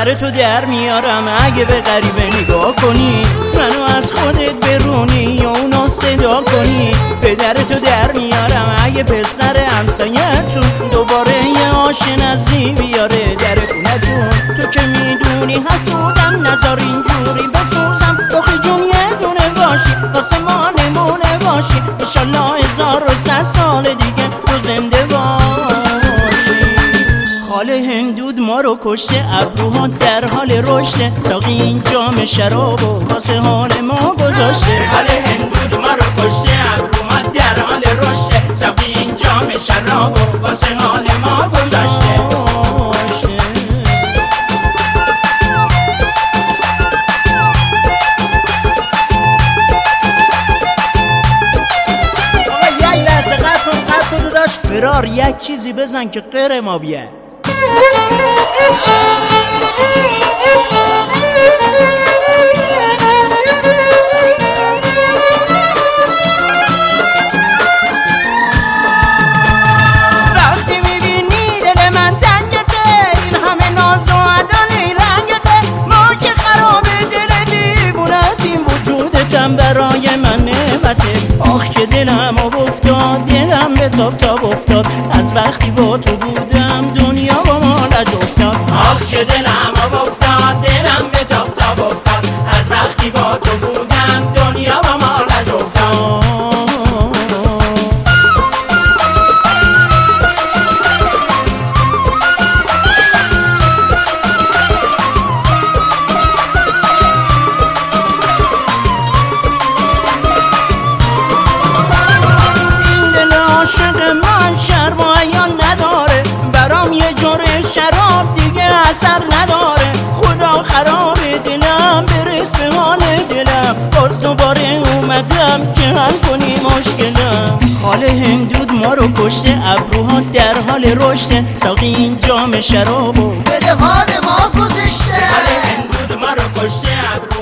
در تو در میارم اگه به غریبه نگاه کنی، منو از خودت برونی یا اونو صدا کنی. به در تو در میارم اگه پسر همسایتون دوباره یه آشنازی بیاره در خونتون. تو که میدونی حسودم، نذار اینجوری بسوزم. آخه جون یه دونه باشی واسه ما نمونه باشی، انشالله 1100 سال دیگه تو زنده باشی. خال هندود ما رو کشته، ابروها در حال رشته، ساقی این جام شرابو واسه حال ما گذاشته. خال هندود ما رو کشته، ابروها در حال رشته، ساقی این جام شرابو واسه حال ما گذاشته. فرار یک چیزی بزن که غیر ما بیاد. وقتی میبینی دل من تنگته، این همه ناز و عدالی رنگته، ما که خراب دل دیوونه از این وجودتم برای من نعمته. آخ که دلم افتاد، دلم به تاب تاب افتاد، از وقتی با تو بودم دنیا با ما لج افتاد. آخ که دلم افتاد، دلم به تاب تاب افتاد، از وقتی با تو بودم دنیا با ما لج افتاد. عاشق من شرم و عیان نداره، برام یه جور شراب دیگه اثر نداره. خدا خراب دلم، برس به حال دلم، باز دوباره اومدم که حل کنی مشکلم. خال هندود ما رو کشته، ابروها در حال رشته، ساقی این جام شرابو بده حال ما گذشته. خال هندود ما رو کشته، ابروها